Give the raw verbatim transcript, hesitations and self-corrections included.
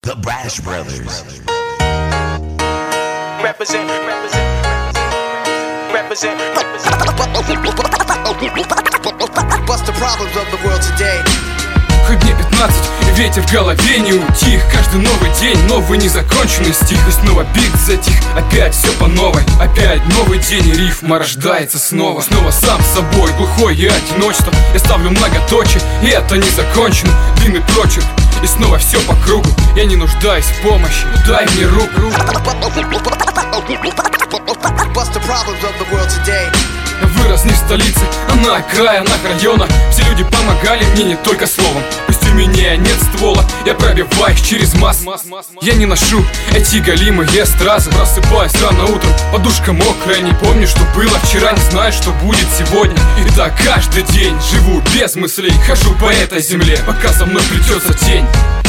The Brash Brothers. Represent, represent, represent, represent. What's the problems of the world today? Хоть мне пятнадцать, и ветер в голове не утих. Каждый новый день, новый незаконченный стих. И снова бит затих, опять все по новой. Опять новый день, и рифма рождается снова. Снова сам с собой, глухое одиночество. Я ставлю многоточие, и это не закончено. Длинный прочерк, и снова все по кругу. Я не нуждаюсь в помощи, дай мне руку. What's the problems of the world today? Вырос не в столице, а на окраинах района. Все люди помогали мне не только словом. Пусть у меня нет ствола, я пробиваюсь через масс. Я не ношу эти голимые стразы. Просыпаюсь рано утром, подушка мокрая. Не помню, что было вчера, не знаю, что будет сегодня. И так каждый день живу без мыслей. Хожу по этой земле, пока за мной плетется тень.